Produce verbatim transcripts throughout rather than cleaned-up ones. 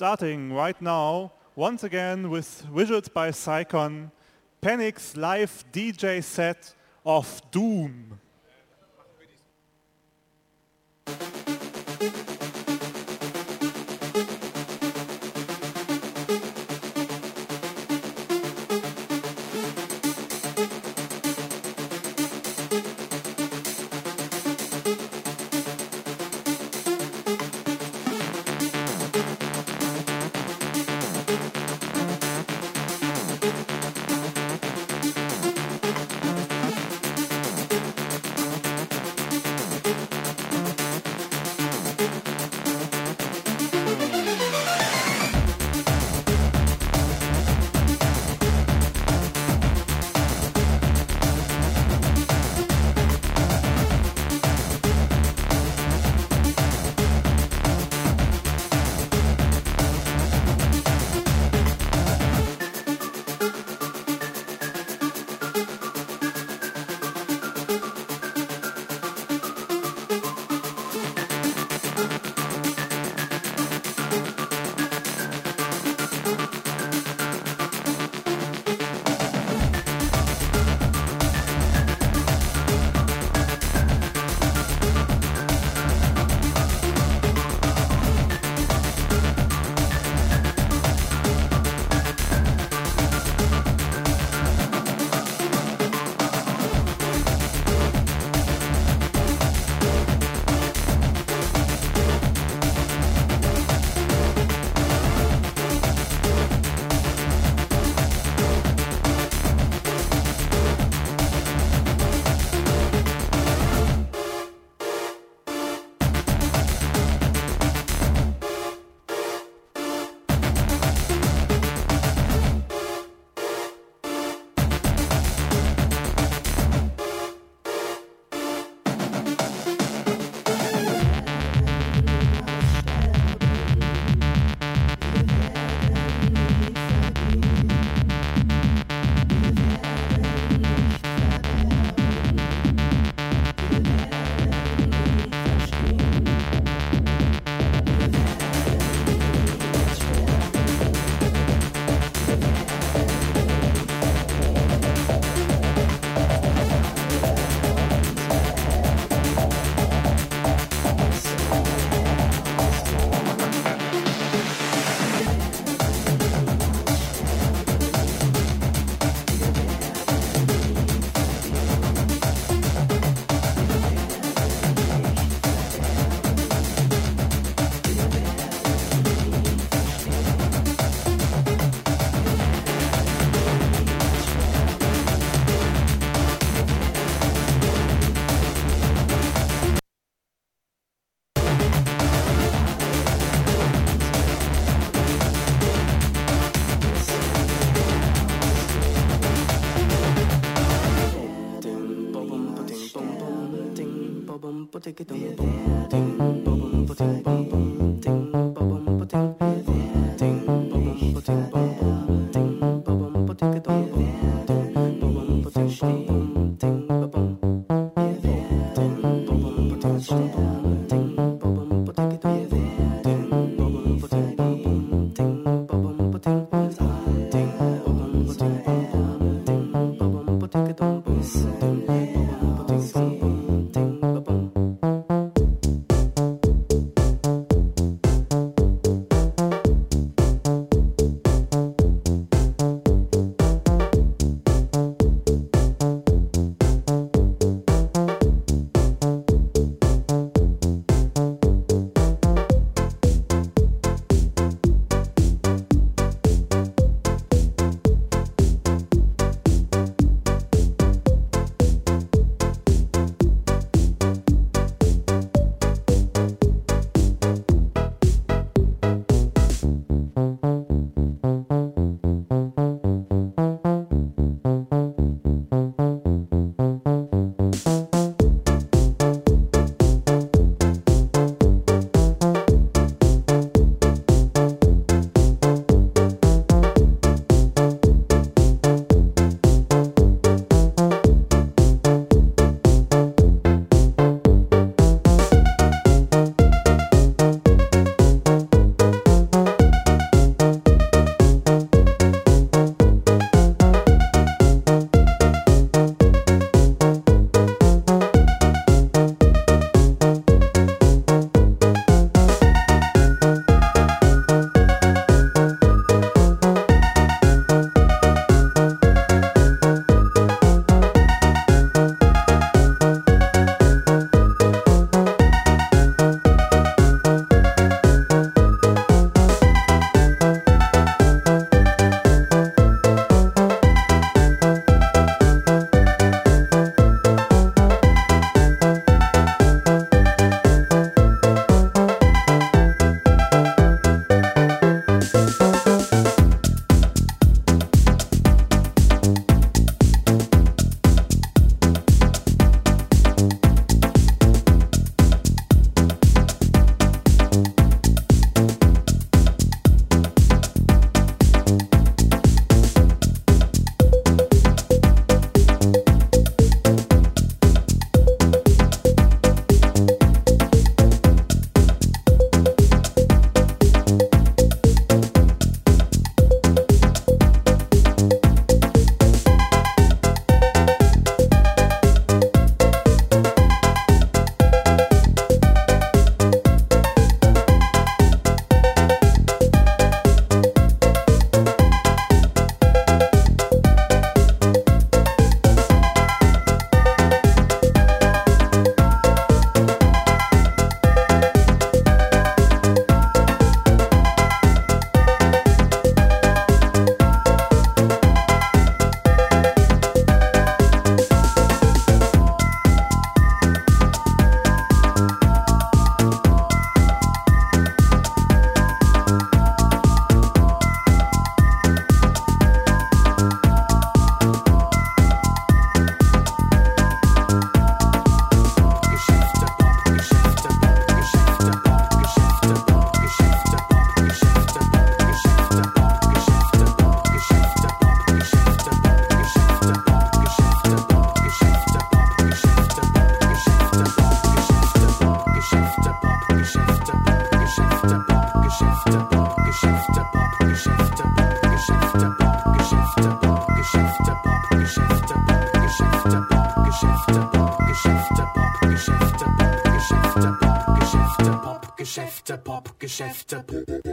starting right now, once again with visuals by Psycon, Panic's live D J set of Doom. Bum Geschäfte, Popgeschäfte.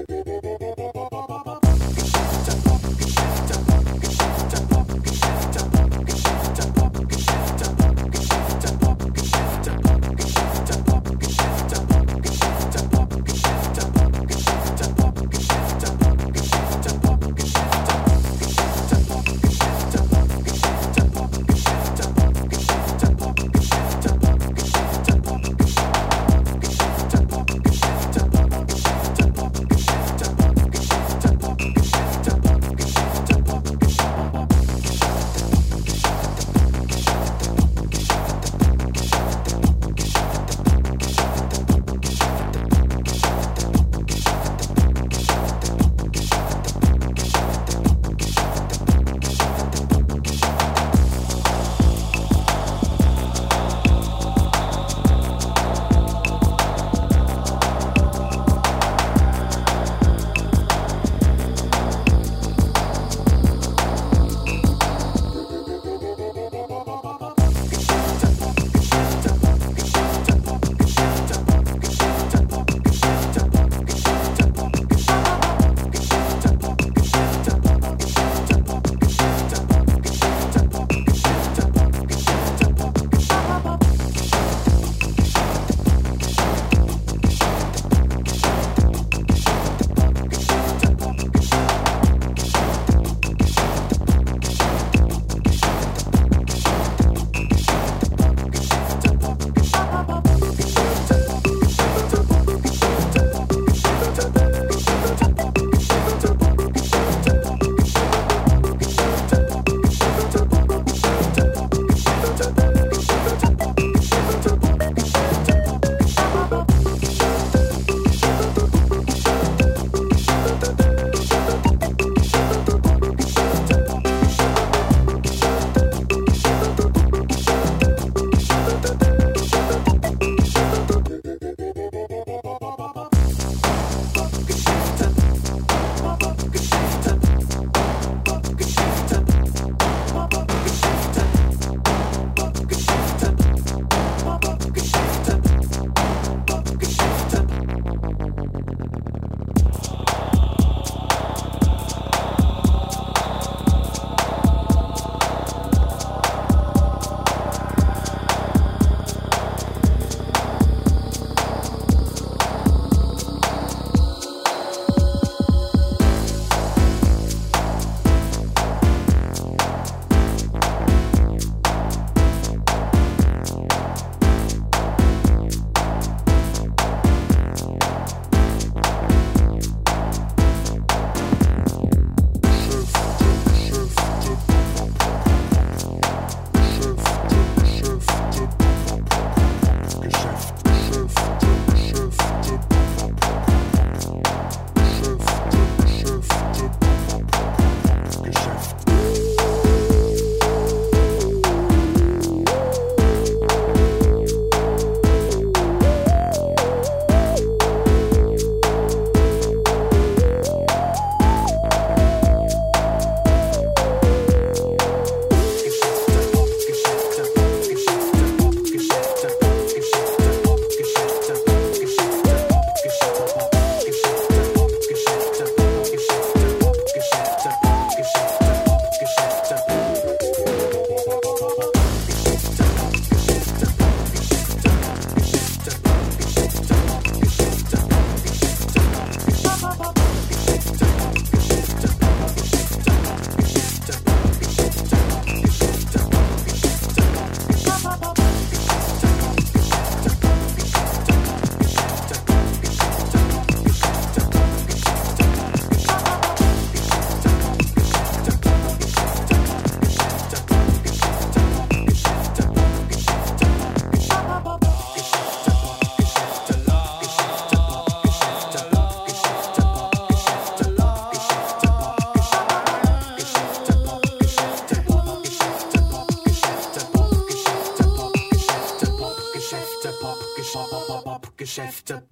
Geschäfte.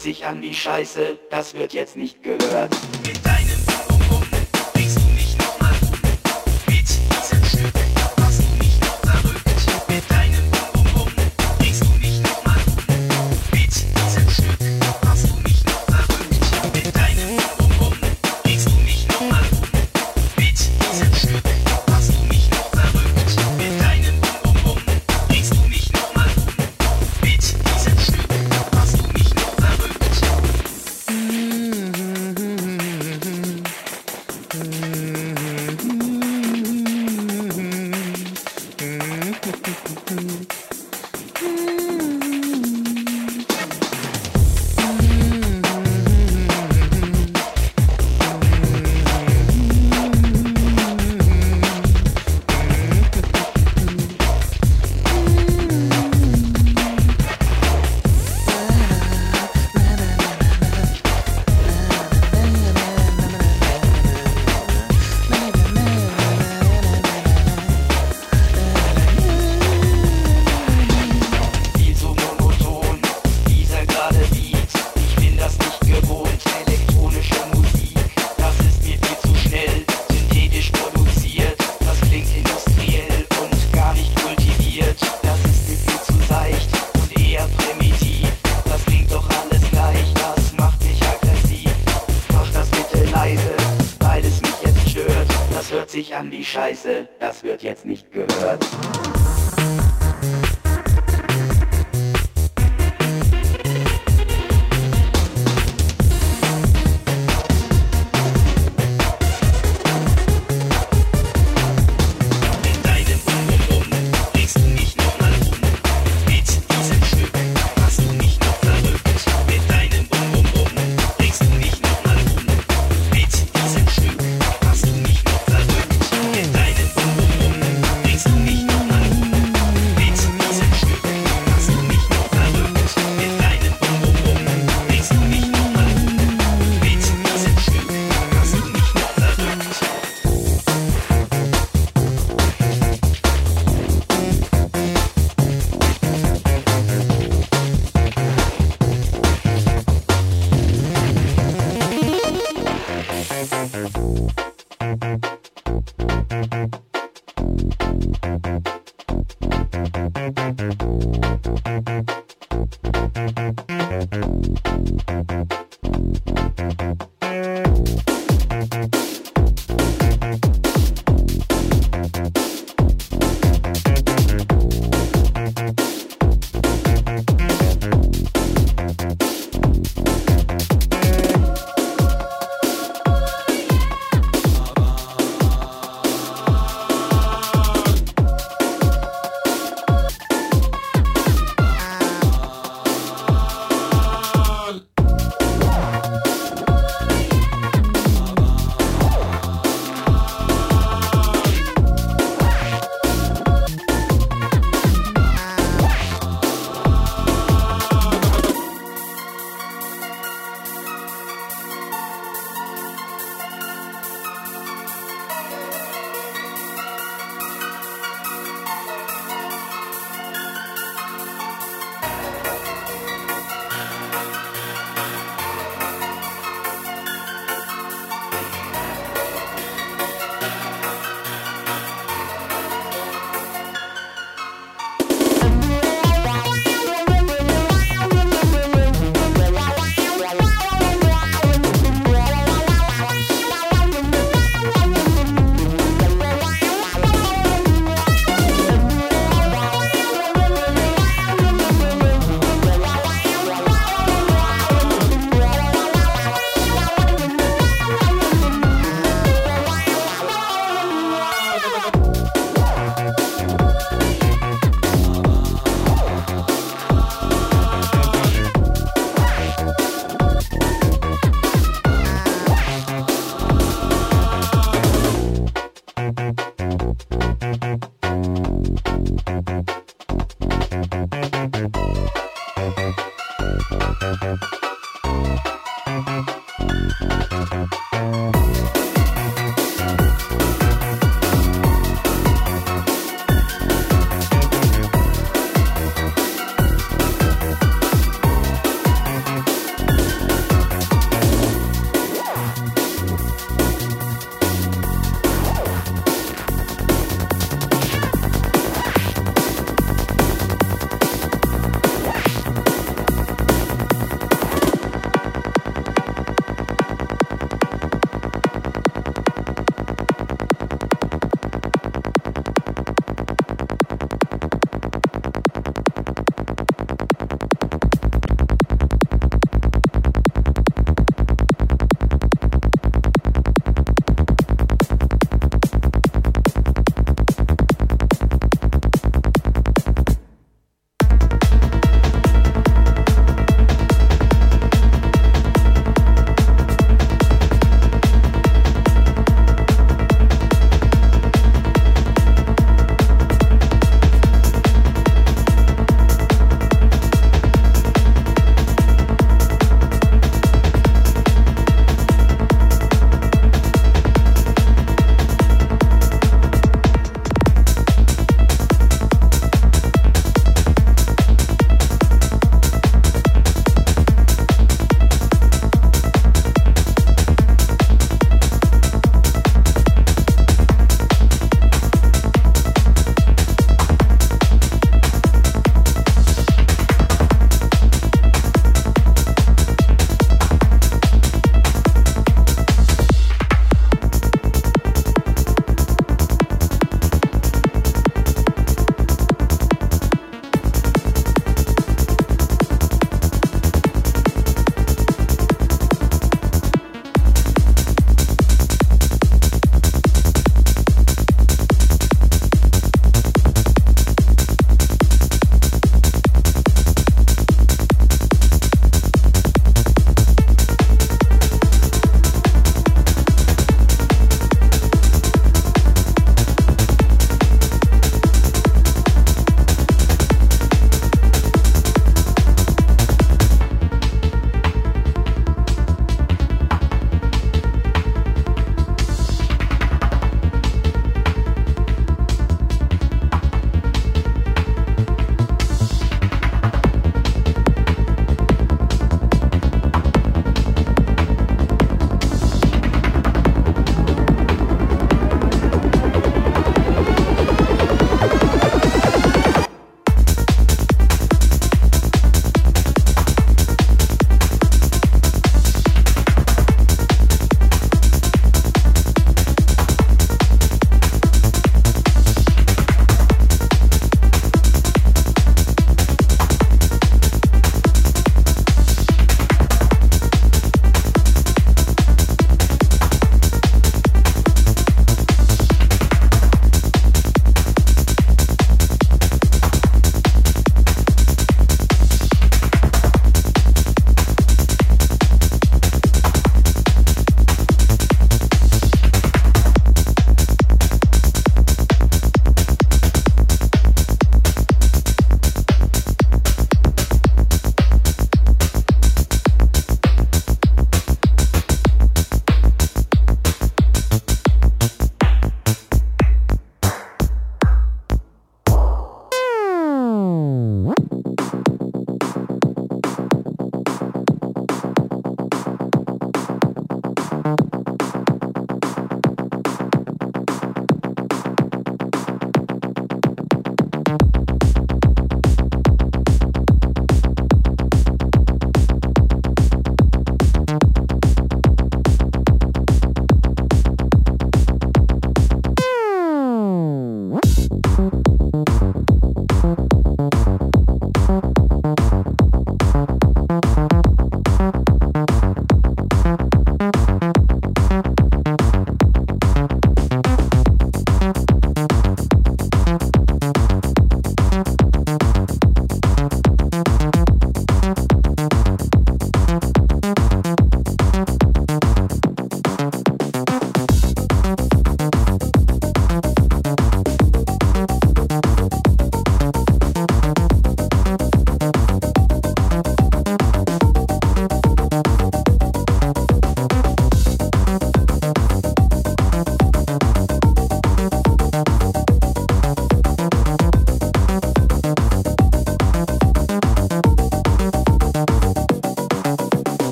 hört sich an wie Scheiße, das wird jetzt nicht gehört. Mit deinem Bum-Bum bringst du mich nochmal um. Mit diesem Stück machst du mich noch verrückt. Mit deinem Bum-Bum bringst du mich nochmal um. Mit diesem Stück machst du mich noch verrückt. Mit deinem Bum-Bum bringst du mich nochmal um. Mit diesem Stück machst du mich noch verrückt. Mit deinem Bum-Bum bringst du mich nochmal um. Mit diesem Stück machst du mich noch verrückt. Viel zu monoton, dieser gerade Beat. Ich bin das nicht gewohnt, elektronische Musik. Das ist mir viel zu schnell, synthetisch produziert. Das klingt industriell und gar nicht kultiviert. Das ist mir viel zu seicht und eher primitiv. Das klingt doch alles gleich, das macht mich aggressiv. Mach das bitte leise, weil es mich jetzt stört. Das hört sich an wie Scheiße, das wird jetzt nicht gehört. Mit deinem Bum-Bum bringst du mich nochmal um. Mit diesem Stück machst du mich noch verrückt. Mit deinem Bum-Bum bringst du mich nochmal um. Mit diesem Stück machst du mich noch verrückt. Mit deinem Bum-Bum bringst du mich nochmal um.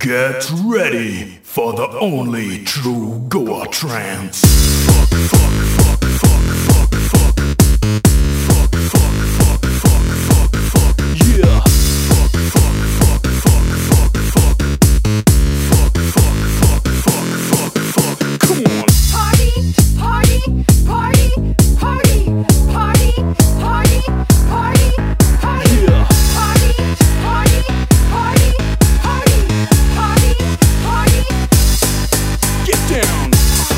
Get ready for the only true Goa trance. Fuck, fuck, fuck, fuck, fuck, fuck. Fuck, fuck, fuck, fuck, fuck, fuck. Yeah. Fuck, fuck, fuck, fuck, fuck, fuck. Fuck, fuck, fuck, fuck, fuck, fuck. Come on. Party, party, party, party, party, party, party, party. Yeah. Party, party, party, party, party, party. Get down.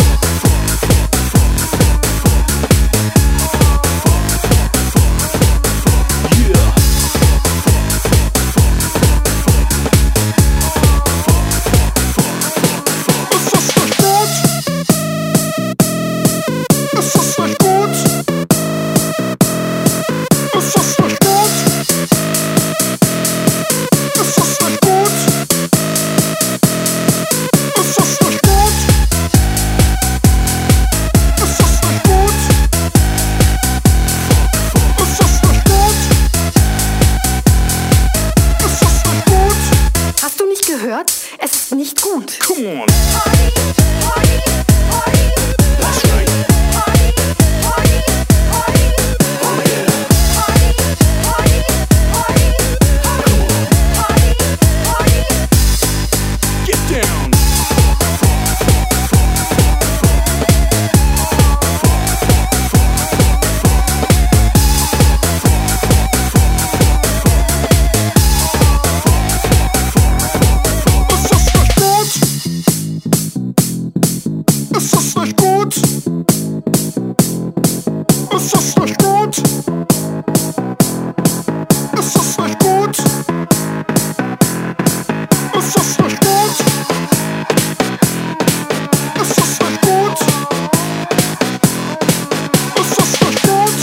Hast du nicht gehört? Es ist nicht gut. Come on. Party, party, party. That's right. Party, party, party. Oh yeah. Party, party, party, party, party, party. Get down. Ist das nicht gut? Ist das nicht gut? Ist das nicht gut? Ist das nicht gut? Ist das nicht gut? Ist das nicht gut?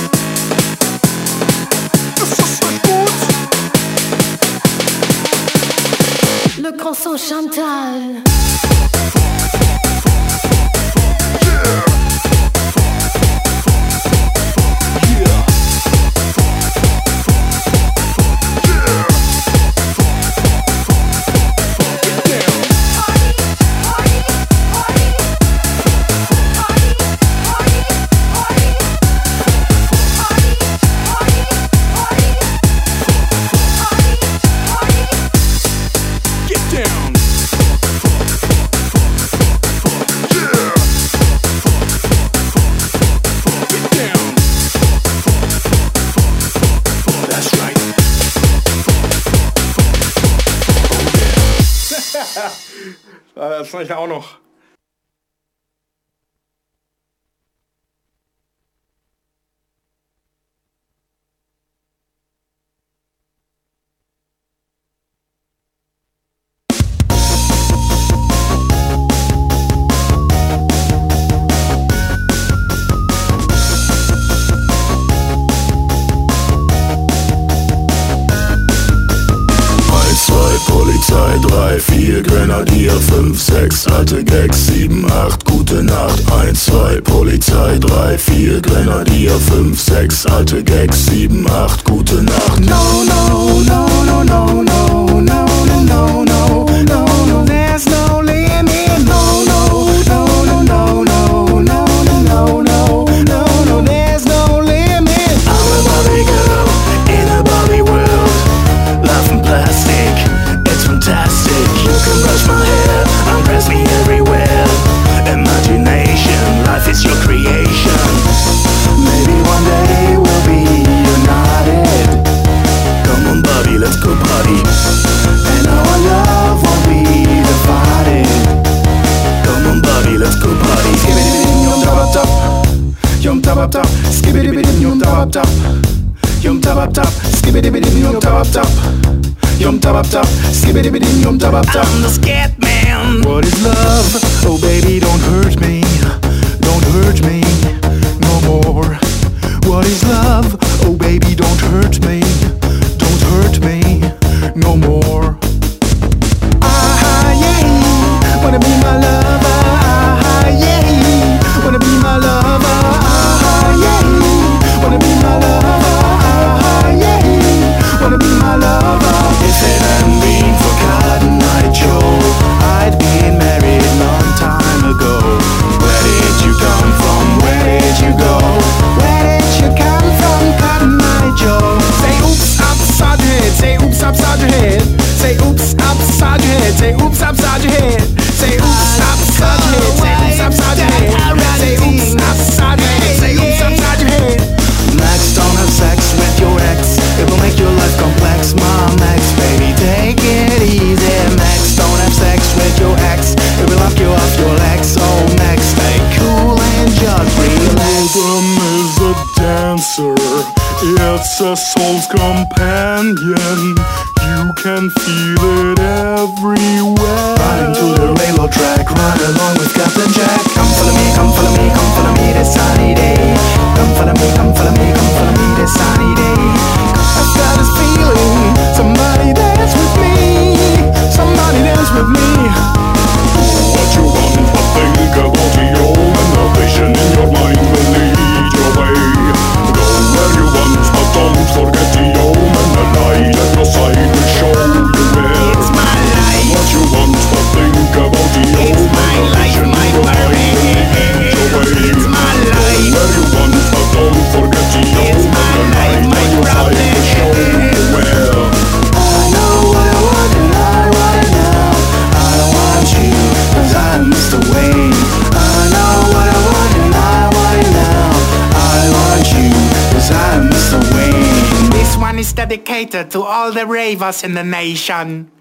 Ist das nicht gut? Le croissant Chantal. Das fand ich auch noch. Polizei, drei, vier, Grenadier, fünf, sechs, alte Gags, sieben, acht, gute Nacht, eins, zwei, Polizei, drei, vier, Grenadier, fünf, sechs, alte Gags, sieben, acht, gute Nacht. No, no, no, no, no, no, no, no, no, no, no, there's no limit. No, no, no, no, no, no, no, no, no, no, no, there's no limit. I'm a Barbie girl in a Barbie world, laughing plastic. Fantastic, you can brush my hair, undress me everywhere. Imagination, life is your creation. Maybe one day we'll be united. Come on Barbie, let's go party. And our love won't be divided. Come on Barbie, let's go party. Skibbidi-bidi, yum tap up top, yum tap up top, skibbidi-bidi, yum tap up top, yum tap up top, skibbidi-bidi, yum tap up top. Yum tap up top, skibbidi-bidi, yum tap up top. I'm the scat man. What is love? Oh baby, don't hurt me, don't hurt me no more. What is love? Oh baby, don't hurt me, don't hurt me no more. Ah yeah, wanna be my lover. Ah yeah, wanna be my lover. Ah yeah, wanna be my lover. Ah yeah, wanna be my lover. If it hadn't been for Cotton Eye Joe, It's a soul's companion. You can feel it everywhere. Riding to the railroad track, ride along with Captain Jack. Come follow me, come follow me, come follow me this sunny day. Come follow me, come follow me, come follow me this sunny day. I've got this feeling, somebody dance with me. Somebody dance with me. What you want, but think about your own, and the vision in your mind will lead your way. Go where you want, but don't forget the home, and the light at your side will show you where. It's my life. What you want, but think about the home, It's my and the life, vision my in your mind will lead your way. It's my Go life. where you want, but don't forget the It's home, my and the life, light my at your side will show you where. I know what I want and I want it now. I don't want you, cause I missed the way. I know what I want and I want it now. I want you, cause I missed the way. This one is dedicated to all the ravers in the nation.